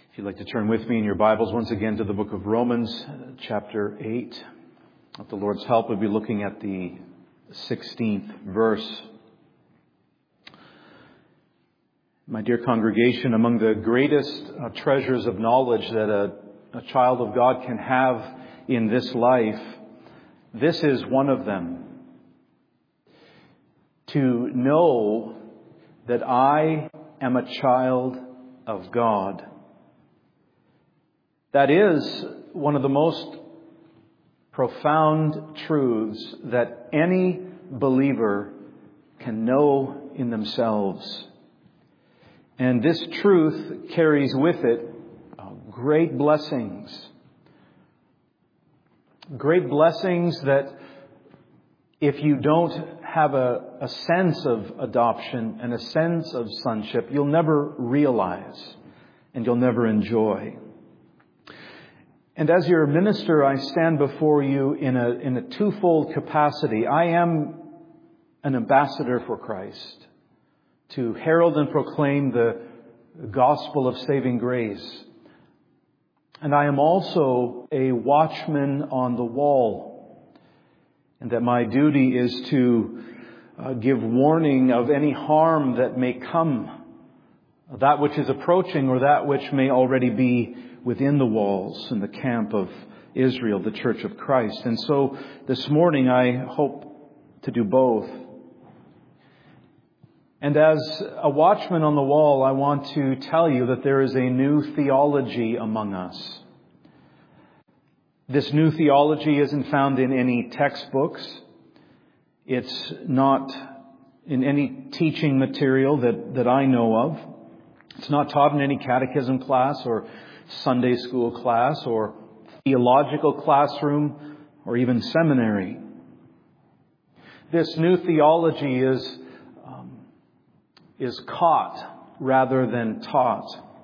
If you'd like to turn with me in your Bibles once again to the book of Romans, chapter 8. With the Lord's help, we'll be looking at the 16th verse. My dear congregation, among the greatest treasures of knowledge that a child of God can have in this life, this is one of them. To know that I am a child of God. That is one of the most profound truths that any believer can know in themselves. And this truth carries with it great blessings. Great blessings that if you don't have a sense of adoption and a sense of sonship, you'll never realize and you'll never enjoy. And as your minister, I stand before you in a twofold capacity. I am an ambassador for Christ to herald and proclaim the gospel of saving grace. And I am also a watchman on the wall. And that my duty is to give warning of any harm that may come, that which is approaching or that which may already be within the walls in the camp of Israel, the Church of Christ. And so this morning I hope to do both. And as a watchman on the wall, I want to tell you that there is a new theology among us. This new theology isn't found in any textbooks. It's not in any teaching material that I know of. It's not taught in any catechism class or Sunday school class or theological classroom or even seminary. This new theology is caught rather than taught.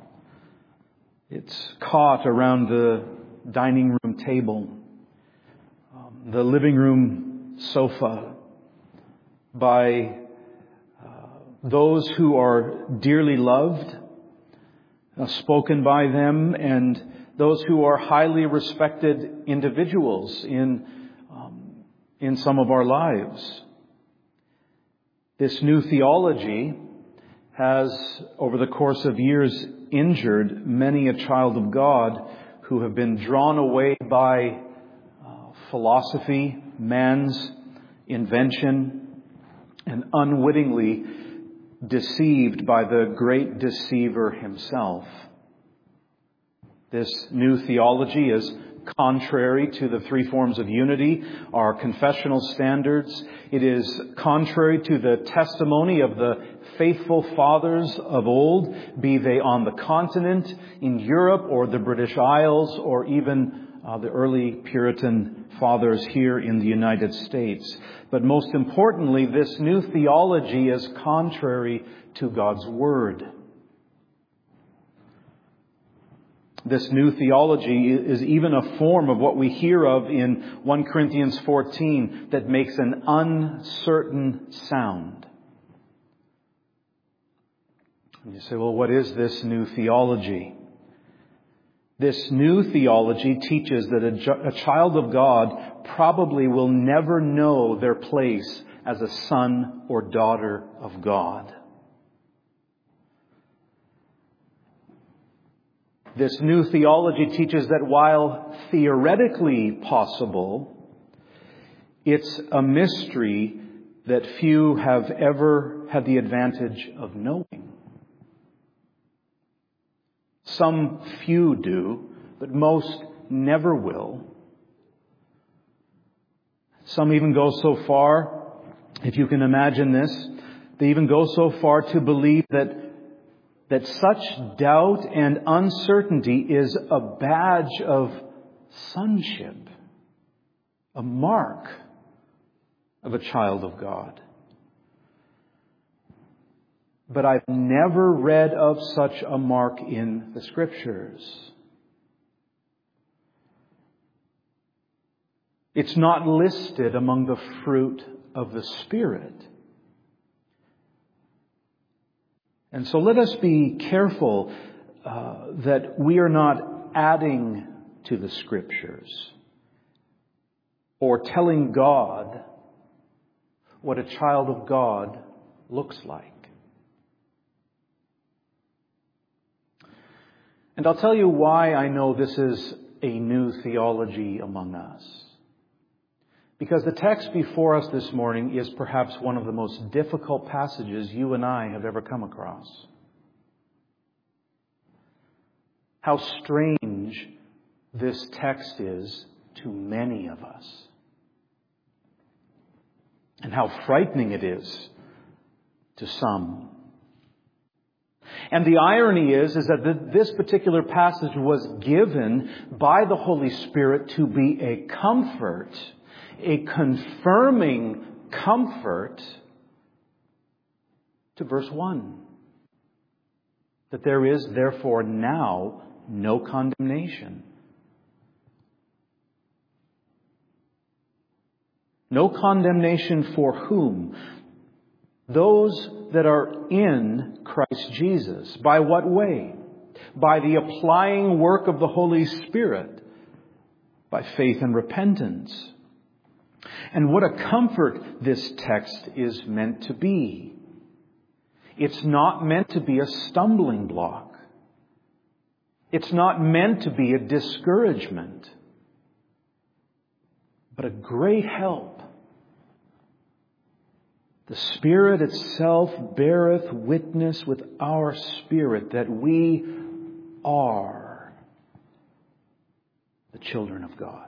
It's caught around the dining room table, the living room sofa, by those who are dearly loved, spoken by them, and those who are highly respected individuals in some of our lives. This new theology has, over the course of years, injured many a child of God who have been drawn away by philosophy, man's invention, and unwittingly deceived by the great deceiver himself. This new theology is contrary to the three forms of unity, our confessional standards. It is contrary to the testimony of the faithful fathers of old, be they on the continent, in Europe, or the British Isles, or even the early Puritan fathers here in the United States. But most importantly, this new theology is contrary to God's Word. This new theology is even a form of what we hear of in 1 Corinthians 14 that makes an uncertain sound. And you say, well, what is this new theology? This new theology teaches that a child of God probably will never know their place as a son or daughter of God. This new theology teaches that while theoretically possible, it's a mystery that few have ever had the advantage of knowing. Some few do, but most never will. Some even go so far, if you can imagine this, they even go so far to believe that such doubt and uncertainty is a badge of sonship, a mark of a child of God. But I've never read of such a mark in the Scriptures. It's not listed among the fruit of the Spirit. And so let us be careful that we are not adding to the Scriptures or telling God what a child of God looks like. And I'll tell you why I know this is a new theology among us. Because the text before us this morning is perhaps one of the most difficult passages you and I have ever come across. How strange this text is to many of us. And how frightening it is to some. And the irony is that this particular passage was given by the Holy Spirit to be a comfort, a confirming comfort to verse 1. That there is therefore now no condemnation. No condemnation for whom? Those that are in Christ Jesus. By what way? By the applying work of the Holy Spirit. By faith and repentance. And what a comfort this text is meant to be. It's not meant to be a stumbling block. It's not meant to be a discouragement. But a great help. The Spirit itself beareth witness with our spirit that we are the children of God.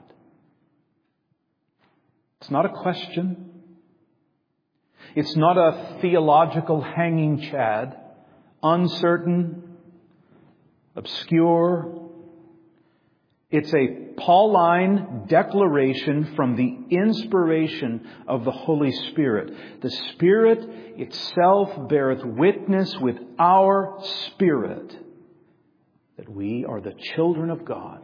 It's not a question. It's not a theological hanging chad, uncertain, obscure. It's a Pauline declaration from the inspiration of the Holy Spirit. The Spirit itself beareth witness with our spirit that we are the children of God.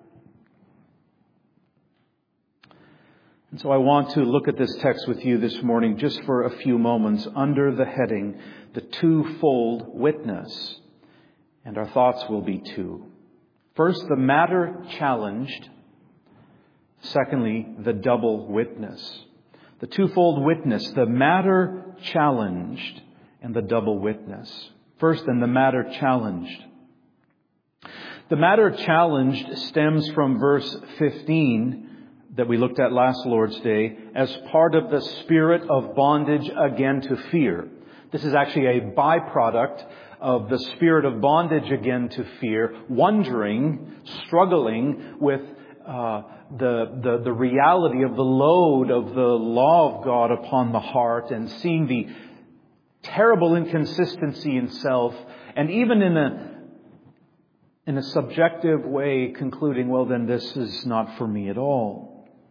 And so I want to look at this text with you this morning just for a few moments under the heading, the twofold witness. And our thoughts will be two. First, the matter challenged. Secondly, the double witness. The twofold witness, the matter challenged and the double witness. First, then, the matter challenged. The matter challenged stems from verse 15 that we looked at last Lord's Day as part of the spirit of bondage again to fear. This is actually a byproduct of the spirit of bondage again to fear, wondering, struggling with the reality of the load of the law of God upon the heart, and seeing the terrible inconsistency in self, and even in a subjective way concluding, well, then this is not for me at all.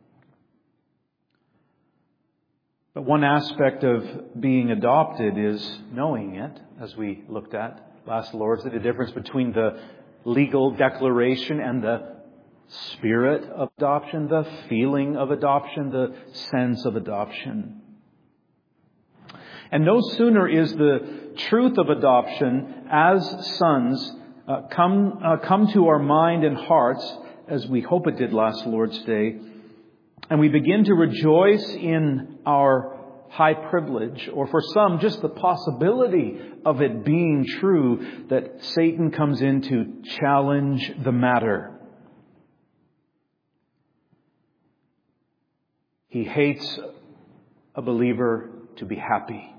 But one aspect of being adopted is knowing it, as we looked at last Lord's Day, the difference between the legal declaration and the spirit of adoption, the feeling of adoption, the sense of adoption. And no sooner is the truth of adoption as sons come to our mind and hearts, as we hope it did last Lord's Day, and we begin to rejoice in our high privilege, or for some, just the possibility of it being true, that Satan comes in to challenge the matter. He hates a believer to be happy.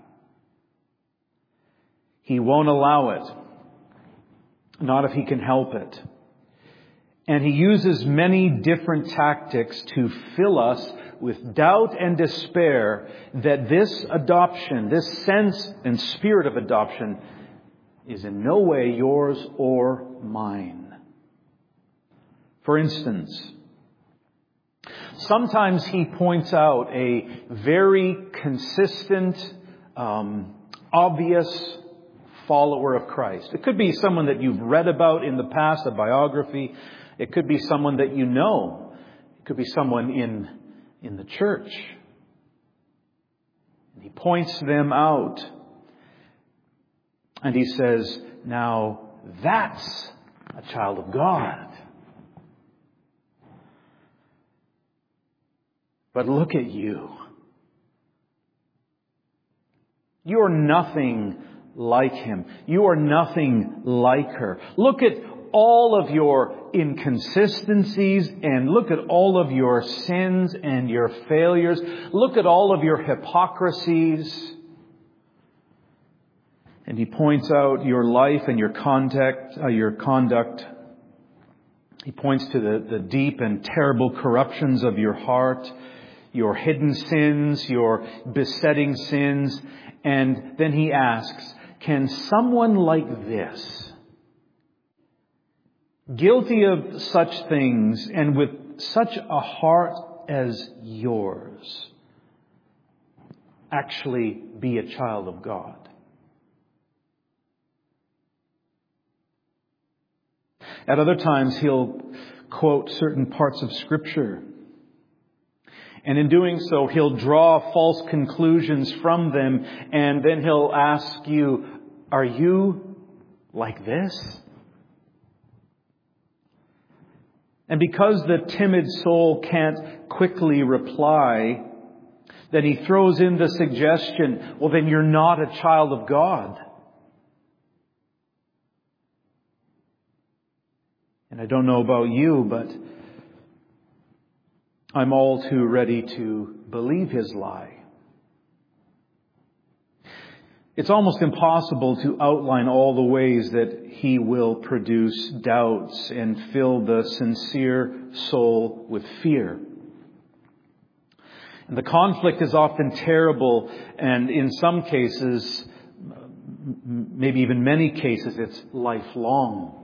He won't allow it, not if he can help it. And he uses many different tactics to fill us with doubt and despair that this adoption, this sense and spirit of adoption, is in no way yours or mine. For instance, sometimes he points out a very consistent, obvious follower of Christ. It could be someone that you've read about in the past, a biography. It could be someone that you know. It could be someone in the church. And he points them out. And he says, now that's a child of God. But look at you. You are nothing like him. You are nothing like her. Look at all of your inconsistencies and look at all of your sins and your failures. Look at all of your hypocrisies. And he points out your life and your conduct. He points to the deep and terrible corruptions of your heart, your hidden sins, your besetting sins. And then he asks, can someone like this, guilty of such things and with such a heart as yours, actually be a child of God? At other times, he'll quote certain parts of Scripture. And in doing so, he'll draw false conclusions from them. And then he'll ask you, are you like this? And because the timid soul can't quickly reply, then he throws in the suggestion, well, then you're not a child of God. And I don't know about you, but I'm all too ready to believe his lie. It's almost impossible to outline all the ways that he will produce doubts and fill the sincere soul with fear. And the conflict is often terrible, and in some cases, maybe even many cases, it's lifelong.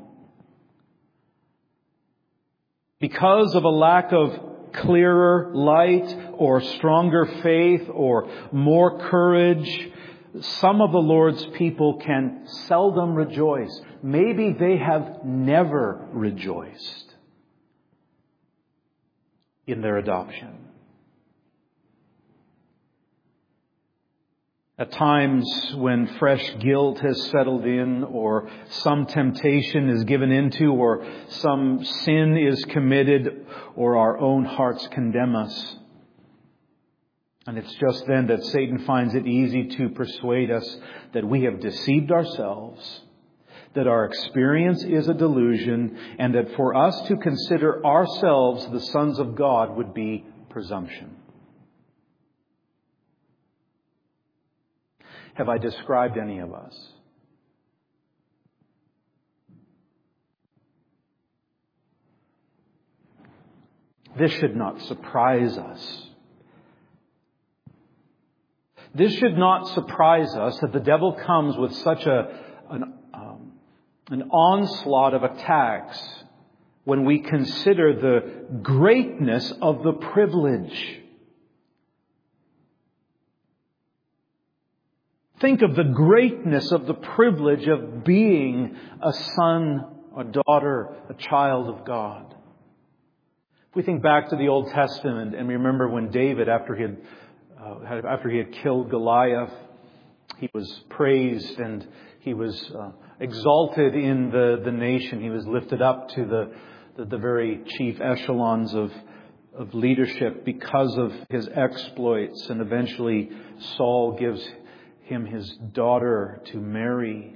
Because of a lack of clearer light or stronger faith or more courage, some of the Lord's people can seldom rejoice. Maybe they have never rejoiced in their adoption. At times when fresh guilt has settled in, or some temptation is given into, or some sin is committed, or our own hearts condemn us. And it's just then that Satan finds it easy to persuade us that we have deceived ourselves, that our experience is a delusion, and that for us to consider ourselves the sons of God would be presumption. Have I described any of us? This should not surprise us. This should not surprise us that the devil comes with such an onslaught of attacks when we consider the greatness of the privilege. Think of the greatness of the privilege of being a son, a daughter, a child of God. If we think back to the Old Testament and remember when David, after he had killed Goliath, he was praised and he was exalted in the nation. He was lifted up to the very chief echelons of leadership because of his exploits. And eventually Saul gives him his daughter to marry.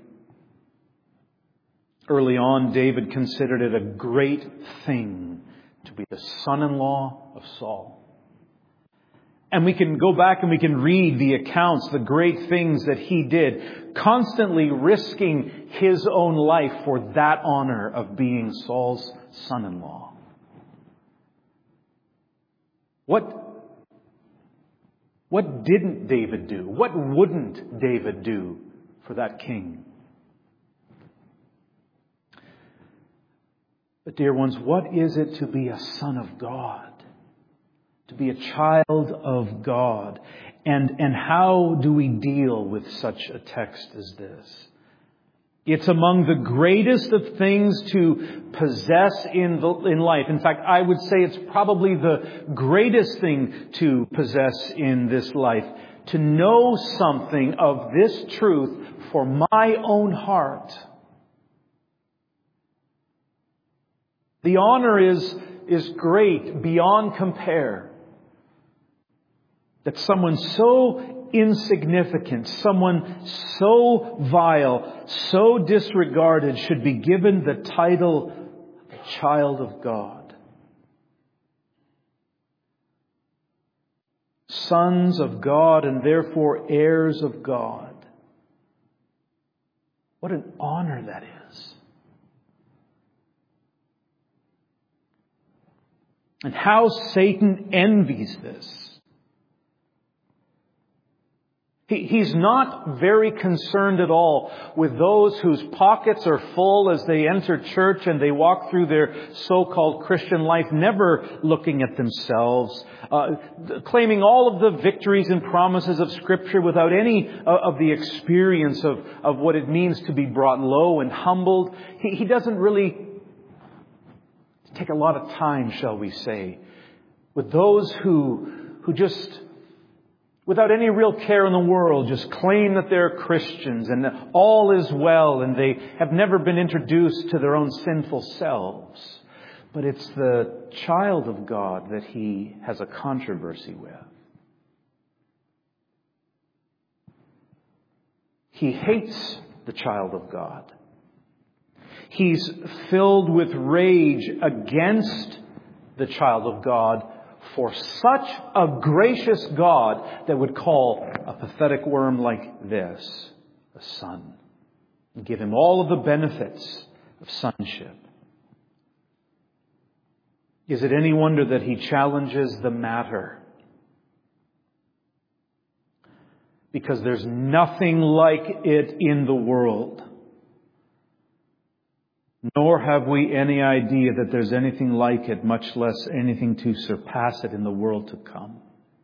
Early on, David considered it a great thing to be the son-in-law of Saul. And we can go back and we can read the accounts, the great things that he did, constantly risking his own life for that honor of being Saul's son-in-law. What didn't David do? What wouldn't David do for that king? But dear ones, what is it to be a son of God? To be a child of God? And how do we deal with such a text as this? It's among the greatest of things to possess in life. In fact, I would say it's probably the greatest thing to possess in this life. To know something of this truth for my own heart. The honor is great beyond compare. That someone so insignificant, someone so vile, so disregarded should be given the title of child of God. Sons of God and therefore heirs of God. What an honor that is. And how Satan envies this. He's not very concerned at all with those whose pockets are full as they enter church and they walk through their so-called Christian life, never looking at themselves, claiming all of the victories and promises of Scripture without any of the experience of what it means to be brought low and humbled. He doesn't really take a lot of time, shall we say, with those who just, without any real care in the world, just claim that they're Christians and that all is well and they have never been introduced to their own sinful selves. But it's the child of God that he has a controversy with. He hates the child of God. He's filled with rage against the child of God for such a gracious God that would call a pathetic worm like this a son and give him all of the benefits of sonship. Is it any wonder that he challenges the matter? Because there's nothing like it in the world. Nor have we any idea that there's anything like it, much less anything to surpass it in the world to come.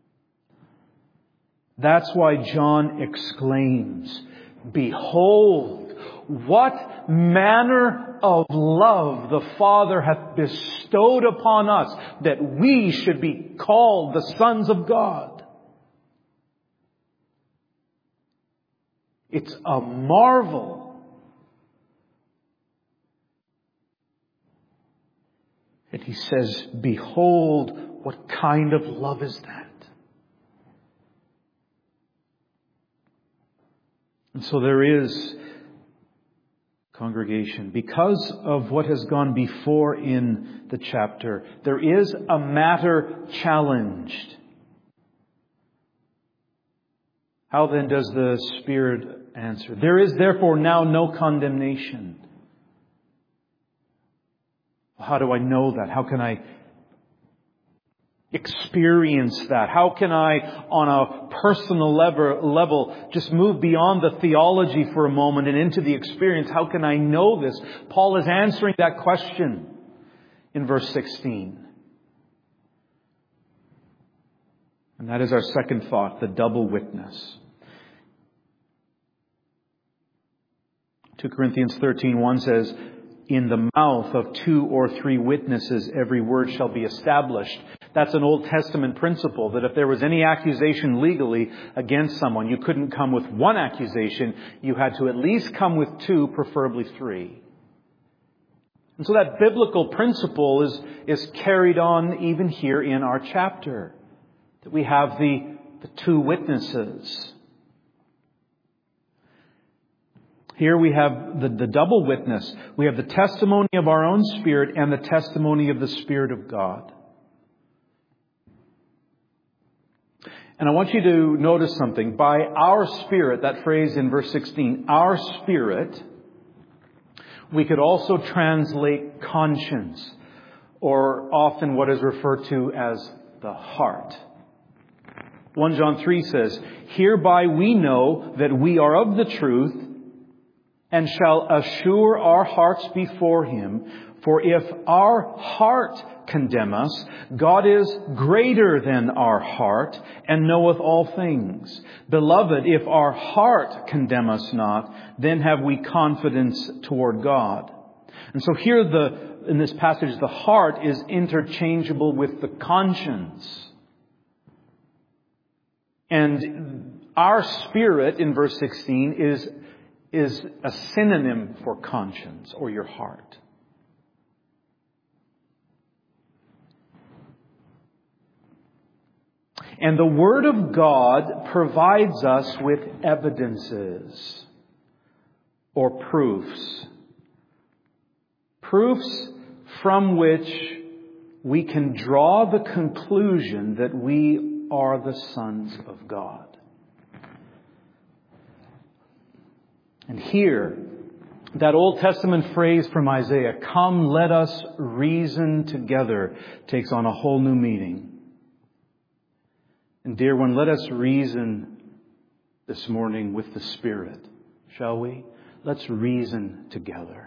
That's why John exclaims, "Behold, what manner of love the Father hath bestowed upon us, that we should be called the sons of God." It's a marvel. And he says, "Behold, what kind of love is that?" And so there is, congregation, because of what has gone before in the chapter, there is a matter challenged. How then does the Spirit answer? "There is therefore now no condemnation." How do I know that? How can I experience that? How can I, on a personal level, just move beyond the theology for a moment and into the experience? How can I know this? Paul is answering that question in verse 16. And that is our second thought, the double witness. 2 Corinthians 13:1 says, "In the mouth of 2 or 3 witnesses, every word shall be established." That's an Old Testament principle, that if there was any accusation legally against someone, you couldn't come with one accusation. You had to at least come with 2, preferably 3. And so that biblical principle is carried on even here in our chapter. That we have the 2 witnesses. Here we have the double witness. We have the testimony of our own spirit and the testimony of the Spirit of God. And I want you to notice something. By our spirit, that phrase in verse 16, our spirit, we could also translate conscience, or often what is referred to as the heart. 1 John 3 says, "Hereby we know that we are of the truth, and shall assure our hearts before Him. For if our heart condemn us, God is greater than our heart, and knoweth all things. Beloved, if our heart condemn us not, then have we confidence toward God." And so here in this passage, the heart is interchangeable with the conscience. And our spirit, in verse 16, is a synonym for conscience or your heart. And the Word of God provides us with evidences or proofs. Proofs from which we can draw the conclusion that we are the sons of God. And here, that Old Testament phrase from Isaiah, "Come, let us reason together," takes on a whole new meaning. And dear one, let us reason this morning with the Spirit, shall we? Let's reason together.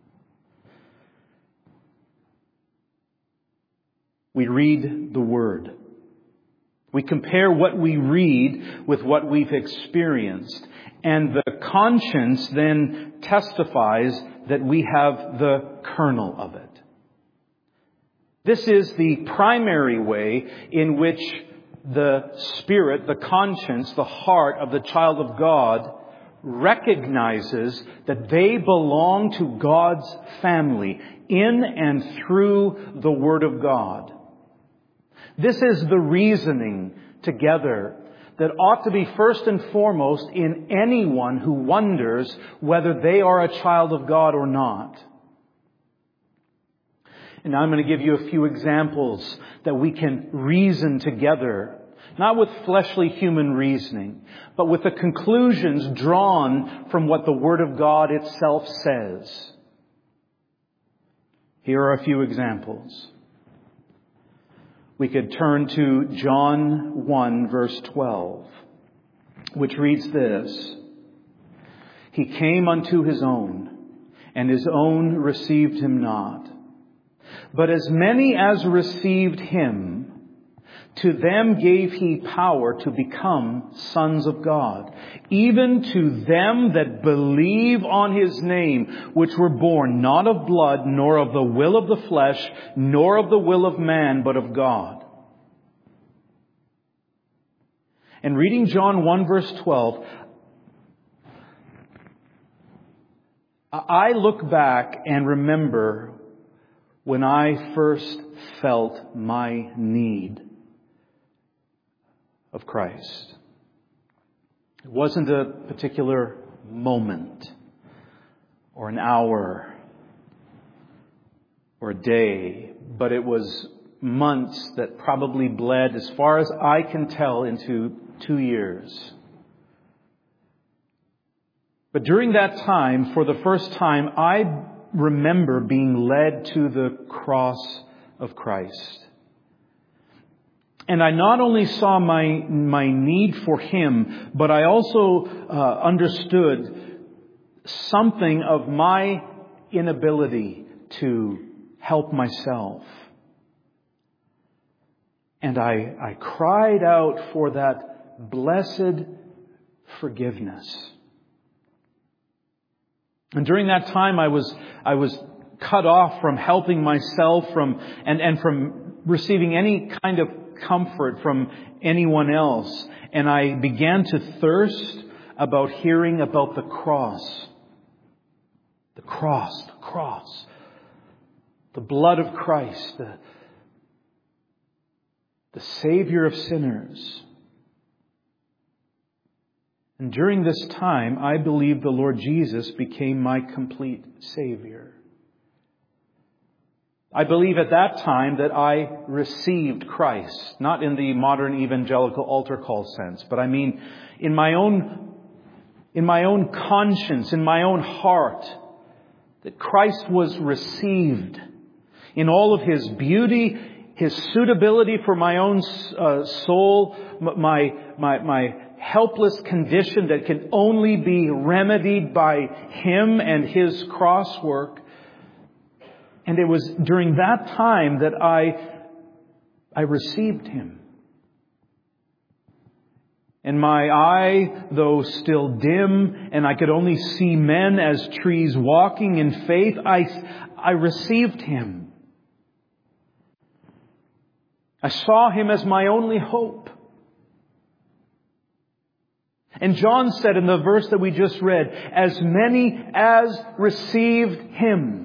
We read the Word. We compare what we read with what we've experienced. And the conscience then testifies that we have the kernel of it. This is the primary way in which the spirit, the conscience, the heart of the child of God recognizes that they belong to God's family in and through the Word of God. This is the reasoning together that ought to be first and foremost in anyone who wonders whether they are a child of God or not. And now I'm going to give you a few examples that we can reason together, not with fleshly human reasoning, but with the conclusions drawn from what the Word of God itself says. Here are a few examples. We could turn to John 1, verse 12, which reads this: "He came unto his own, and his own received him not. But as many as received him, to them gave he power to become sons of God, even to them that believe on his name, which were born not of blood, nor of the will of the flesh, nor of the will of man, but of God." And reading John 1 verse 12, I look back and remember when I first felt my need of Christ. It wasn't a particular moment or an hour or a day, but it was months that probably bled, as far as I can tell, into 2 years. But during that time, for the first time, I remember being led to the cross of Christ. And I not only saw my need for Him, but I also understood something of my inability to help myself. And I cried out for that blessed forgiveness. And during that time, I was cut off from helping myself and from receiving any kind of comfort from anyone else. And I began to thirst about hearing about the cross. The cross. The blood of Christ. The Savior of sinners. And during this time, I believe the Lord Jesus became my complete Savior. I believe at that time that I received Christ, not in the modern evangelical altar call sense, but I mean in my own conscience, in my own heart, that Christ was received in all of His beauty, His suitability for my own soul, my helpless condition that can only be remedied by Him and His cross work. And it was during that time that I received Him. And my eye, though still dim, and I could only see men as trees walking in faith, I received Him. I saw Him as my only hope. And John said in the verse that we just read, as many as received Him.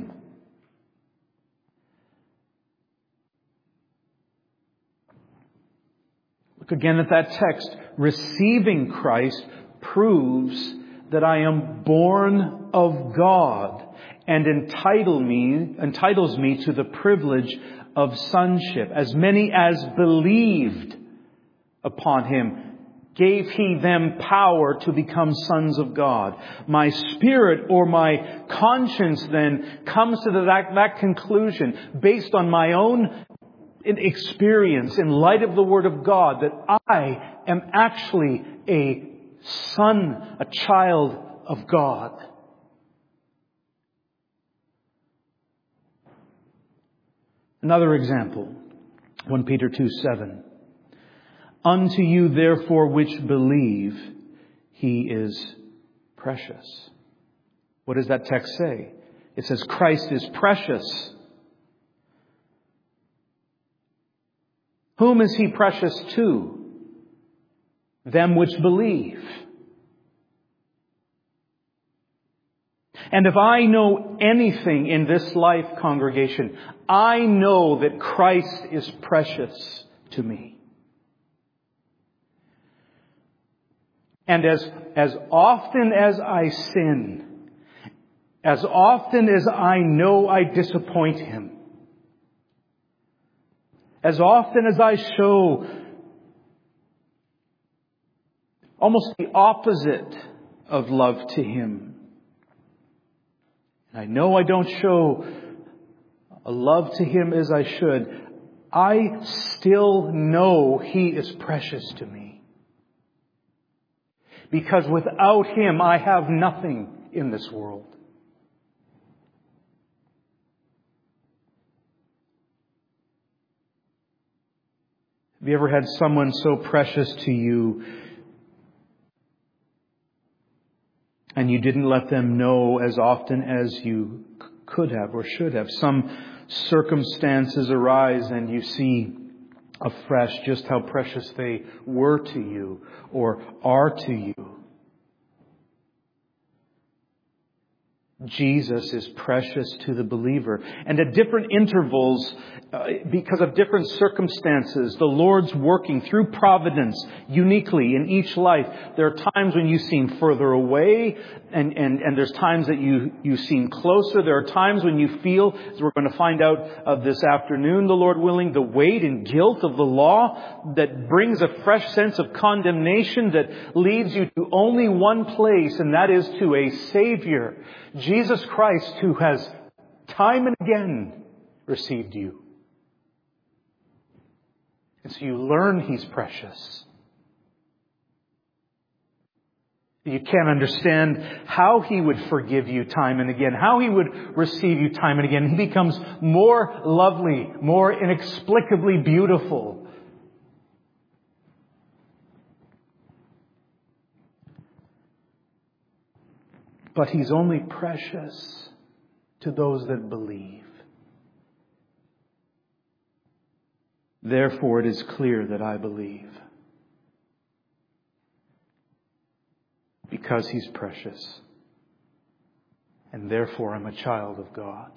Look again at that text. Receiving Christ proves that I am born of God and entitles me to the privilege of sonship. As many as believed upon Him, gave He them power to become sons of God. My spirit or my conscience then comes to that conclusion based on my own experience in light of the Word of God that I am actually a son, a child of God. Another example, 1 Peter 2:7. Unto you therefore which believe, He is precious. What does that text say? It says Christ is precious. Whom is He precious to? Them which believe. And if I know anything in this life, congregation, I know that Christ is precious to me. And as often as I sin, as often as I know I disappoint Him, as often as I show almost the opposite of love to Him, and I know I don't show a love to Him as I should, I still know He is precious to me. Because without Him, I have nothing in this world. Have you ever had someone so precious to you and you didn't let them know as often as you could have or should have? Some circumstances arise and you see afresh just how precious they were to you or are to you. Jesus is precious to the believer. And at different intervals, because of different circumstances, the Lord's working through providence uniquely in each life. There are times when you seem further away and there's times that you seem closer. There are times when you feel, as we're going to find out this afternoon, the Lord willing, the weight and guilt of the law that brings a fresh sense of condemnation that leads you to only one place, and that is to a Savior, Jesus Christ, who has time and again received you. And so you learn He's precious. You can't understand how He would forgive you time and again, how He would receive you time and again. He becomes more lovely, more inexplicably beautiful. But He's only precious to those that believe. Therefore, it is clear that I believe. Because He's precious. And therefore, I'm a child of God.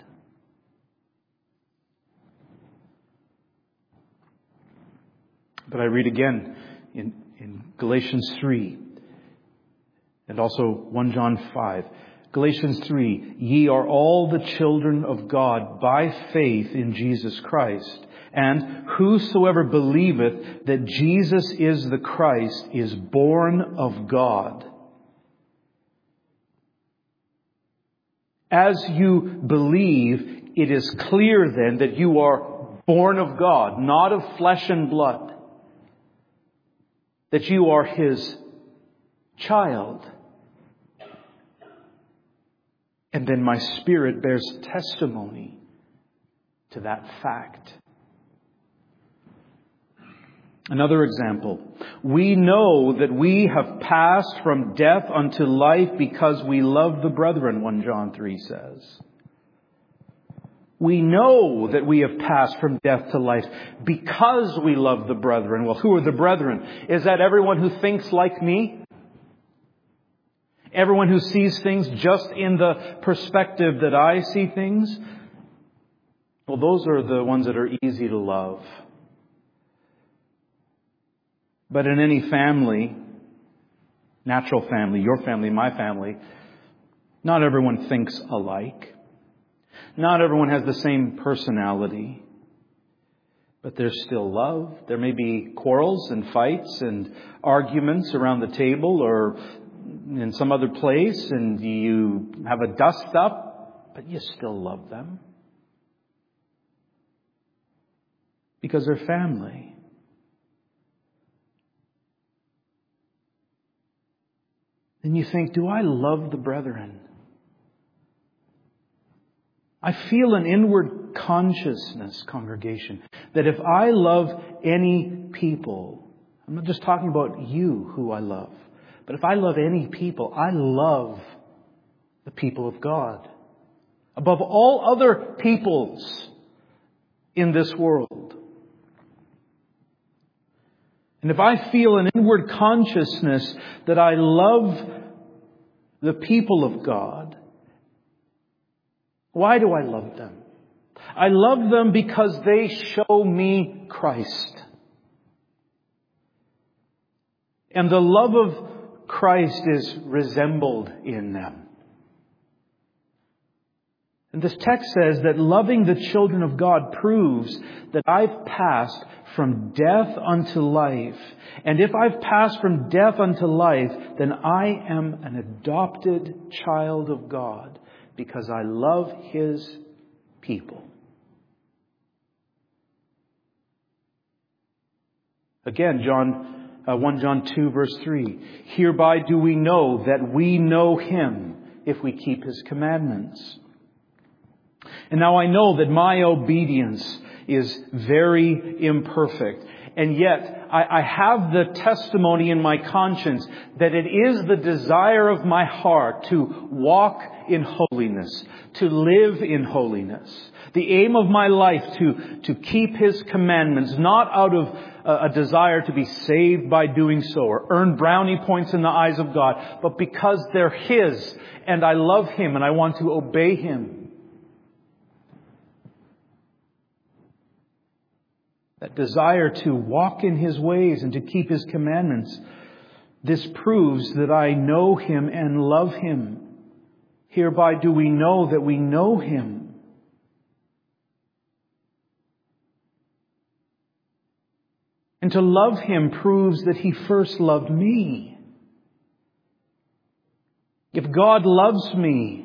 But I read again in Galatians 3. And also 1 John 5. Galatians 3, ye are all the children of God by faith in Jesus Christ. And whosoever believeth that Jesus is the Christ is born of God. As you believe, it is clear then that you are born of God, not of flesh and blood. That you are His child. And then my spirit bears testimony to that fact. Another example. We know that we have passed from death unto life because we love the brethren, 1 John 3 says. We know that we have passed from death to life because we love the brethren. Well, who are the brethren? Is that everyone who thinks like me? Everyone who sees things just in the perspective that I see things? Well, those are the ones that are easy to love. But in any family, natural family, your family, my family, not everyone thinks alike. Not everyone has the same personality. But there's still love. There may be quarrels and fights and arguments around the table or in some other place, and you have a dust up, but you still love them. Because they're family. Then you think, do I love the brethren? I feel an inward consciousness, congregation, that if I love any people, I'm not just talking about you who I love, but if I love any people, I love the people of God above all other peoples in this world. And if I feel an inward consciousness that I love the people of God, why do I love them? I love them because they show me Christ. And the love of Christ is resembled in them. And this text says that loving the children of God proves that I've passed from death unto life. And if I've passed from death unto life, then I am an adopted child of God because I love His people. Again, 1 John 2 verse 3. Hereby do we know that we know Him if we keep His commandments. And now I know that my obedience is very imperfect. And yet I have the testimony in my conscience that it is the desire of my heart to walk in holiness, to live in holiness. The aim of my life to keep His commandments, not out of a desire to be saved by doing so or earn brownie points in the eyes of God, but because they're His and I love Him and I want to obey Him. That desire to walk in His ways and to keep His commandments. This proves that I know Him and love Him. Hereby do we know that we know Him. And to love Him proves that He first loved me. If God loves me,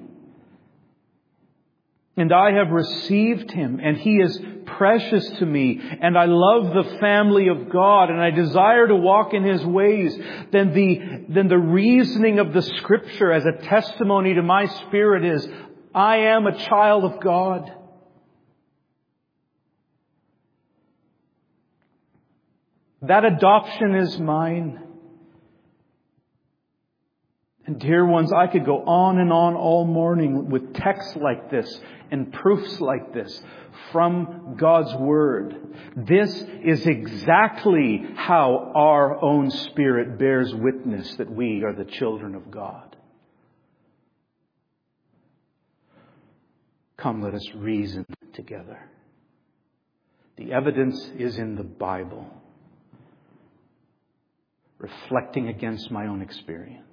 and I have received Him, and He is precious to me, and I love the family of God, and I desire to walk in His ways, then the reasoning of the Scripture as a testimony to my spirit is, I am a child of God. That adoption is mine. And dear ones, I could go on and on all morning with texts like this and proofs like this from God's Word. This is exactly how our own spirit bears witness that we are the children of God. Come, let us reason together. The evidence is in the Bible, reflecting against my own experience.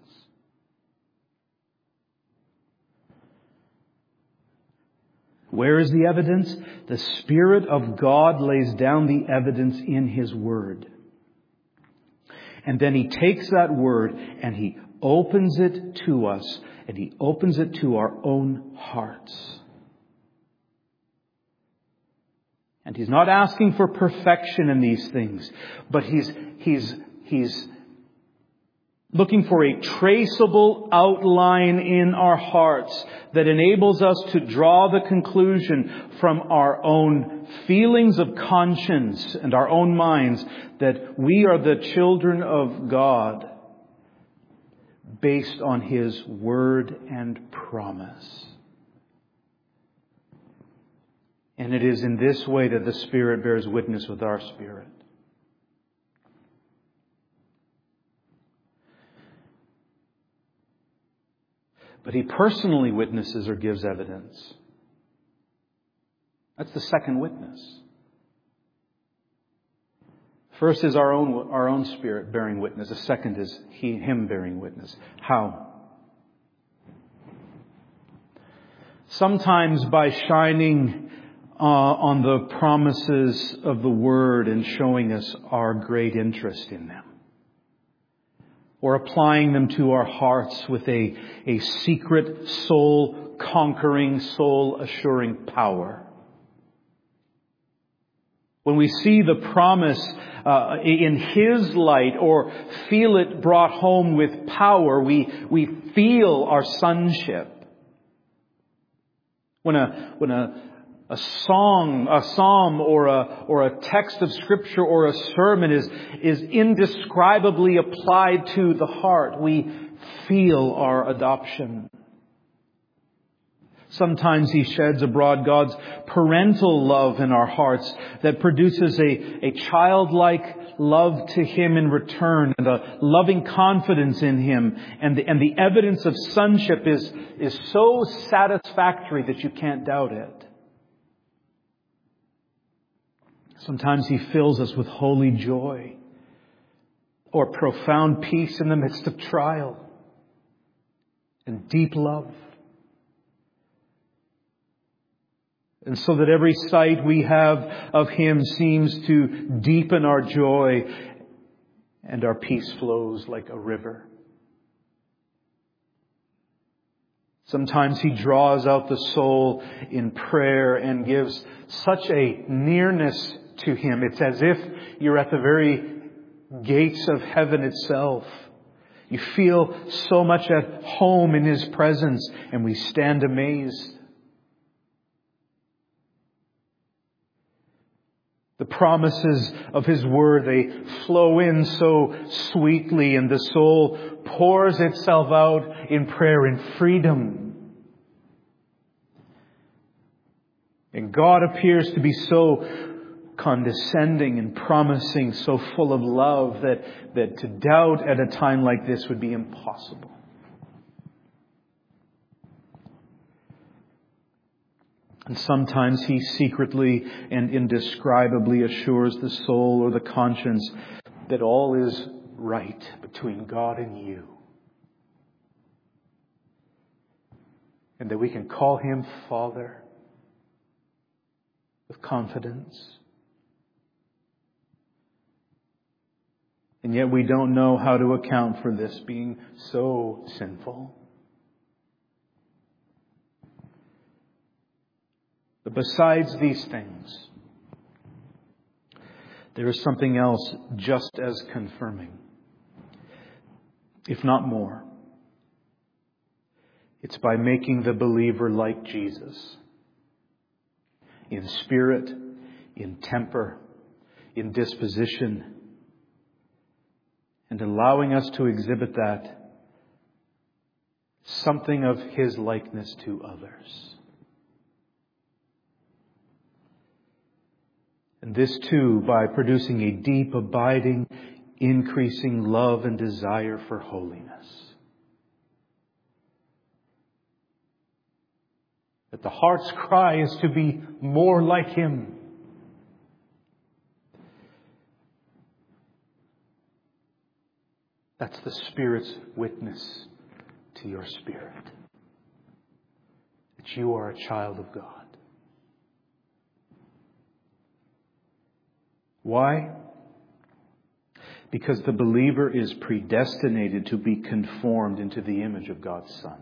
Where is the evidence? The Spirit of God lays down the evidence in His Word. And then He takes that Word and He opens it to us, and He opens it to our own hearts. And He's not asking for perfection in these things, but He's looking for a traceable outline in our hearts that enables us to draw the conclusion from our own feelings of conscience and our own minds that we are the children of God based on His Word and promise. And it is in this way that the Spirit bears witness with our spirit. But He personally witnesses or gives evidence. That's the second witness. First is our own spirit bearing witness. The second is Him bearing witness. How? Sometimes by shining on the promises of the Word and showing us our great interest in them. Or applying them to our hearts with a secret soul-conquering, soul-assuring power. When we see the promise in His light or feel it brought home with power, we feel our sonship. When a psalm or a text of Scripture or a sermon is indescribably applied to the heart, we feel our adoption. Sometimes He sheds abroad God's parental love in our hearts that produces a childlike love to Him in return and a loving confidence in Him. And the evidence of sonship is so satisfactory that you can't doubt it. Sometimes He fills us with holy joy or profound peace in the midst of trial and deep love. And so that every sight we have of Him seems to deepen our joy and our peace flows like a river. Sometimes He draws out the soul in prayer and gives such a nearness to Him. It's as if you're at the very gates of heaven itself. You feel so much at home in His presence, and we stand amazed. The promises of His Word, they flow in so sweetly, and the soul pours itself out in prayer in freedom. And God appears to be so condescending and promising, so full of love that to doubt at a time like this would be impossible. And sometimes He secretly and indescribably assures the soul or the conscience that all is right between God and you. And that we can call Him Father with confidence. And yet we don't know how to account for this being so sinful. But besides these things, there is something else just as confirming, if not more. It's by making the believer like Jesus. In spirit, in temper, in disposition, and allowing us to exhibit that something of His likeness to others. And this too by producing a deep, abiding, increasing love and desire for holiness. That the heart's cry is to be more like Him. That's the Spirit's witness to your spirit. That you are a child of God. Why? Because the believer is predestinated to be conformed into the image of God's Son.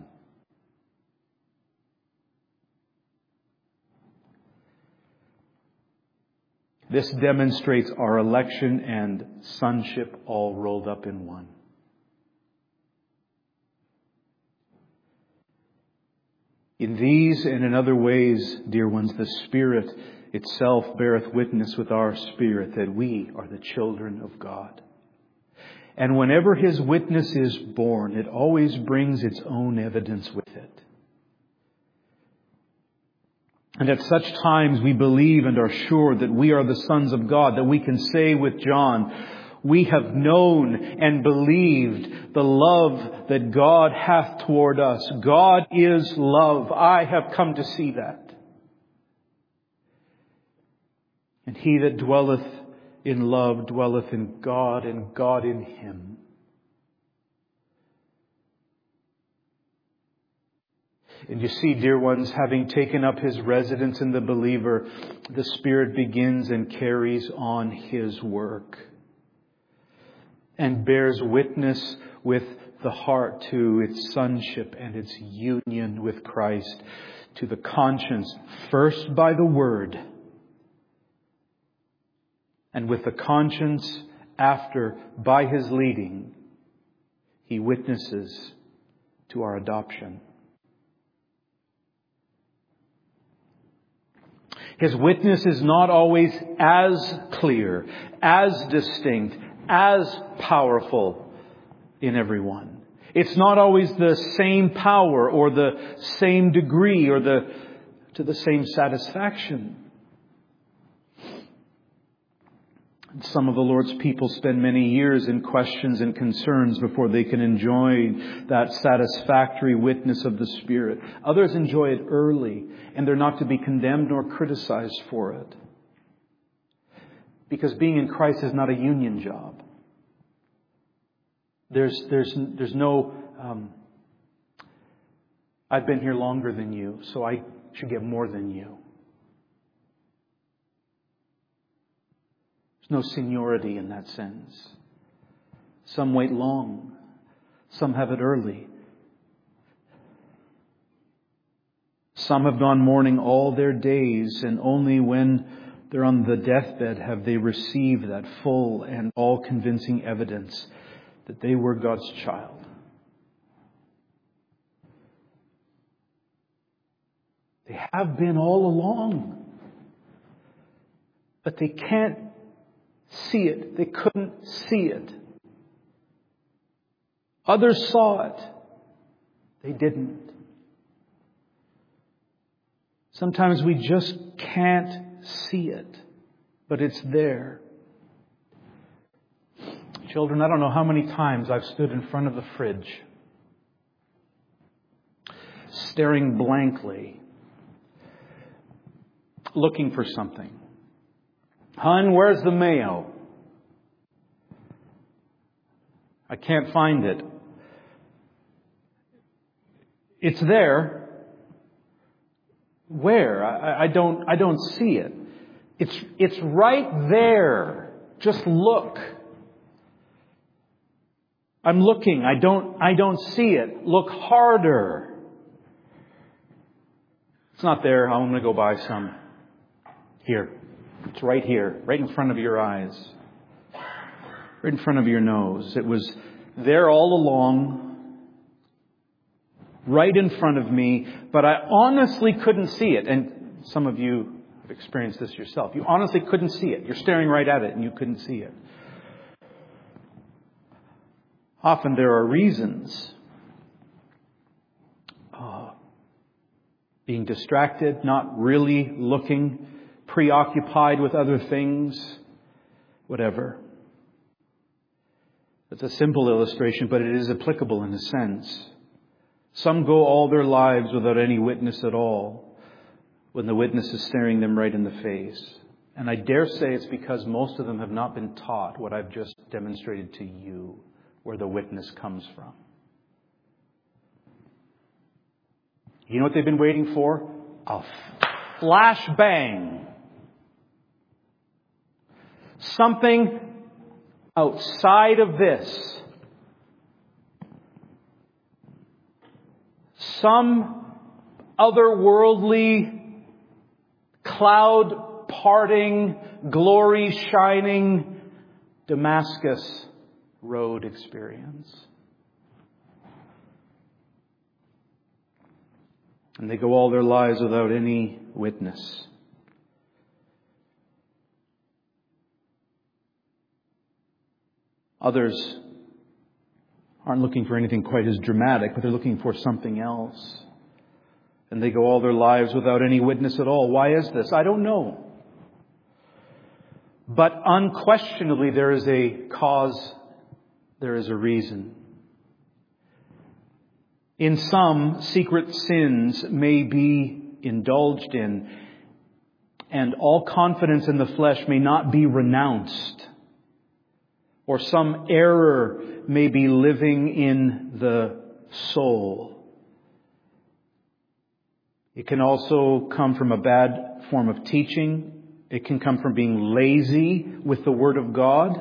This demonstrates our election and sonship all rolled up in one. In these and in other ways, dear ones, the Spirit itself beareth witness with our spirit that we are the children of God. And whenever His witness is born, it always brings its own evidence with it. And at such times we believe and are sure that we are the sons of God, that we can say with John, we have known and believed the love that God hath toward us. God is love. I have come to see that. And He that dwelleth in love dwelleth in God, and God in him. And you see, dear ones, having taken up his residence in the believer, the Spirit begins and carries on his work and bears witness with the heart to its sonship and its union with Christ, to the conscience, first by the Word, and with the conscience after, by his leading, he witnesses to our adoption. His witness is not always as clear, as distinct, as powerful in everyone. It's not always the same power or the same degree or to the same satisfaction. Some of the Lord's people spend many years in questions and concerns before they can enjoy that satisfactory witness of the Spirit. Others enjoy it early, and they're not to be condemned nor criticized for it. Because being in Christ is not a union job. There's no, I've been here longer than you, so I should get more than you. There's no seniority in that sense. Some wait long. Some have it early. Some have gone mourning all their days, and only when they're on the deathbed have they received that full and all-convincing evidence that they were God's child. They have been all along. But they can't see it. They couldn't see it. Others saw it. They didn't. Sometimes we just can't see it, but it's there. Children, I don't know how many times I've stood in front of the fridge, staring blankly, looking for something. Hun, where's the mayo? I can't find it. It's there. Where? I don't see it. It's right there. Just look. I'm looking. I don't see it. Look harder. It's not there. I'm going to go buy some. Here. It's right here. Right in front of your eyes. Right in front of your nose. It was there all along. Right in front of me. But I honestly couldn't see it. And some of you have experienced this yourself. You honestly couldn't see it. You're staring right at it and you couldn't see it. Often there are reasons. Being distracted, not really looking, preoccupied with other things, whatever. It's a simple illustration, but it is applicable in a sense. Some go all their lives without any witness at all, when the witness is staring them right in the face. And I dare say it's because most of them have not been taught what I've just demonstrated to you, where the witness comes from. You know what they've been waiting for? A flash bang. Something outside of this. Some otherworldly, cloud parting, glory shining Damascus Road experience. And they go all their lives without any witness. Others aren't looking for anything quite as dramatic, but they're looking for something else. And they go all their lives without any witness at all. Why is this? I don't know. But unquestionably, there is a cause. There is a reason. In some, secret sins may be indulged in, and all confidence in the flesh may not be renounced, or some error may be living in the soul. It can also come from a bad form of teaching. It can come from being lazy with the Word of God.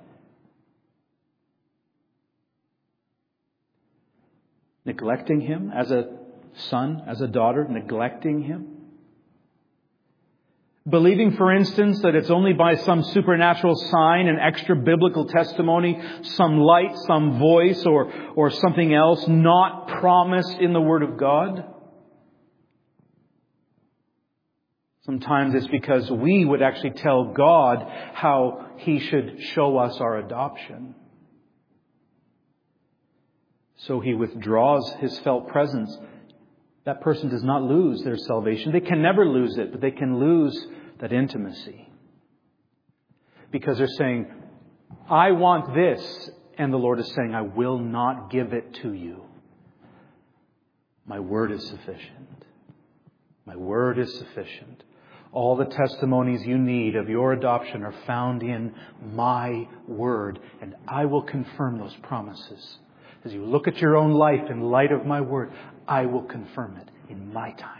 Neglecting Him as a son, as a daughter, neglecting Him. Believing, for instance, that it's only by some supernatural sign, an extra biblical testimony, some light, some voice, or something else not promised in the Word of God. Sometimes it's because we would actually tell God how He should show us our adoption. So He withdraws His felt presence. That person does not lose their salvation. They can never lose it, but they can lose that intimacy. Because they're saying, I want this. And the Lord is saying, I will not give it to you. My word is sufficient. My word is sufficient. All the testimonies you need of your adoption are found in my word. And I will confirm those promises. As you look at your own life in light of my word, I will confirm it in my time.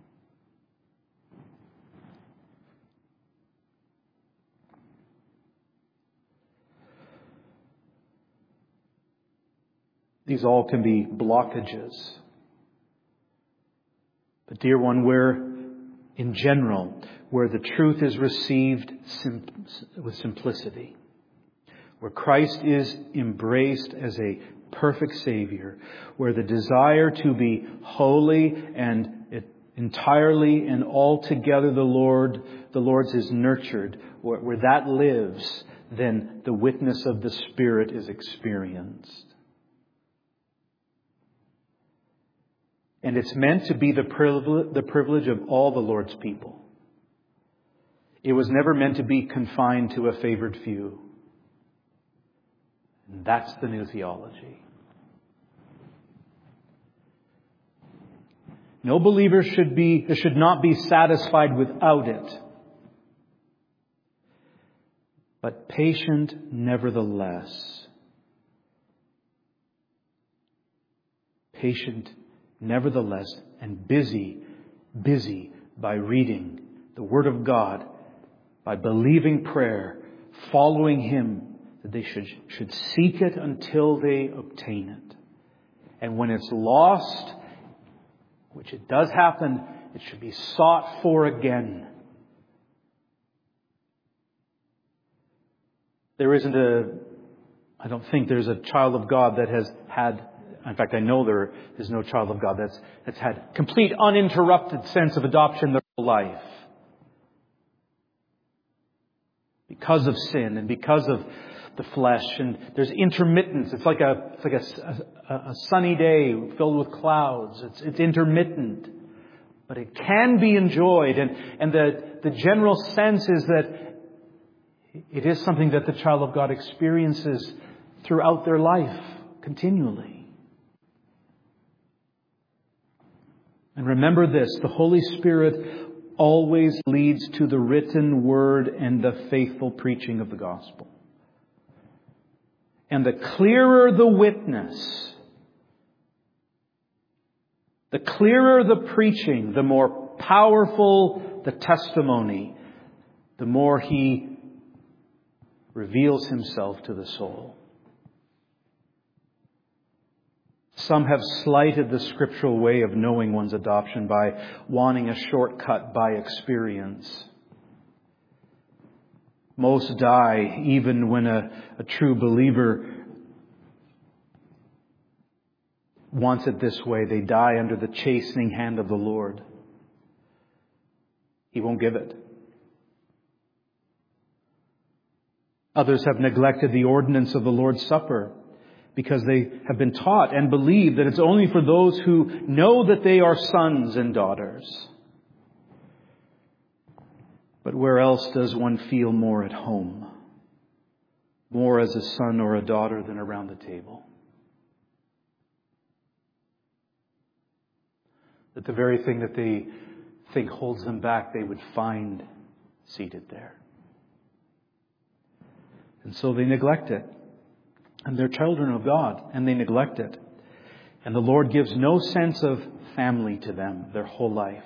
These all can be blockages. But dear one, in general, where the truth is received with simplicity, where Christ is embraced as a perfect Savior, where the desire to be holy and entirely and altogether the Lord's is nurtured, where that lives, then the witness of the Spirit is experienced. And it's meant to be the privilege of all the Lord's people. It was never meant to be confined to a favored few. And that's the new theology. No believer should not be satisfied without it, but patient nevertheless. Patient nevertheless, and busy by reading the Word of God, by believing prayer, following Him, that they should seek it until they obtain it. And when it's lost, which it does happen, it should be sought for again. I don't think there's a child of God that has had, in fact, I know there is no child of God that's had complete uninterrupted sense of adoption their whole life. Because of sin and because of the flesh, and there's intermittence. It's like a sunny day filled with clouds. It's intermittent, but it can be enjoyed. And the general sense is that it is something that the child of God experiences throughout their life continually. And remember this, the Holy Spirit always leads to the written word and the faithful preaching of the gospel. And the clearer the witness, the clearer the preaching, the more powerful the testimony, the more he reveals himself to the soul. Some have slighted the scriptural way of knowing one's adoption by wanting a shortcut by experience. Most die, even when a true believer wants it this way. They die under the chastening hand of the Lord. He won't give it. Others have neglected the ordinance of the Lord's Supper, because they have been taught and believe that it's only for those who know that they are sons and daughters. But where else does one feel more at home? More as a son or a daughter than around the table? That the very thing that they think holds them back, they would find seated there. And so they neglect it. And they're children of God, and they neglect it. And the Lord gives no sense of family to them their whole life.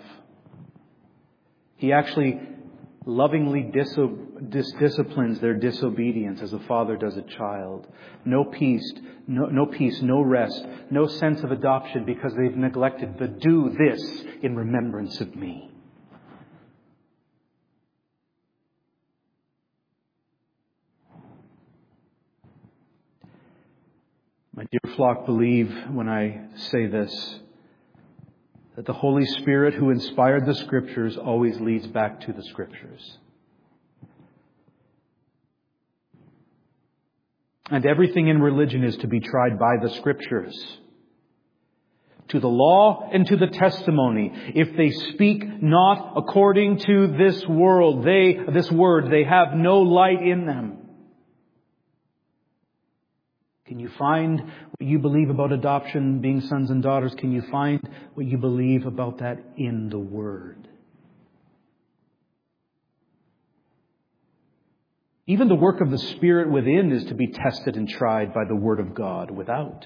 He actually lovingly disciplines their disobedience as a father does a child. No peace, no rest, no sense of adoption because they've neglected the do this in remembrance of me. My dear flock, believe when I say this, that the Holy Spirit who inspired the Scriptures always leads back to the Scriptures. And everything in religion is to be tried by the Scriptures. To the law and to the testimony. If they speak not according to this word, they have no light in them. Can you find what you believe about adoption, being sons and daughters? Can you find what you believe about that in the Word? Even the work of the Spirit within is to be tested and tried by the Word of God without.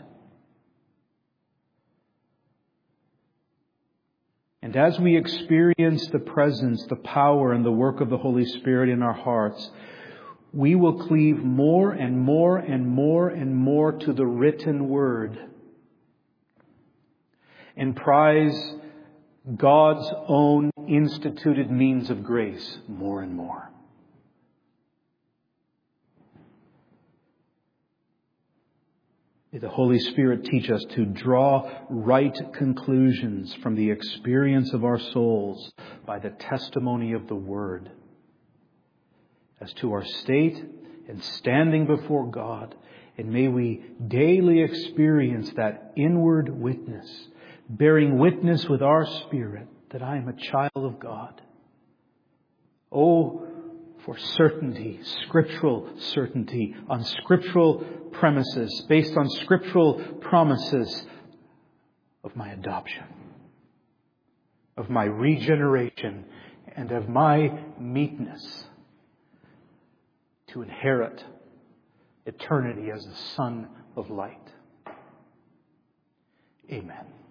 And as we experience the presence, the power, and the work of the Holy Spirit in our hearts, we will cleave more and more and more and more to the written Word and prize God's own instituted means of grace more and more. May the Holy Spirit teach us to draw right conclusions from the experience of our souls by the testimony of the Word as to our state and standing before God. And may we daily experience that inward witness, bearing witness with our spirit that I am a child of God. Oh, for certainty, scriptural certainty, on scriptural premises, based on scriptural promises of my adoption, of my regeneration, and of my meekness to inherit eternity as a son of light. Amen.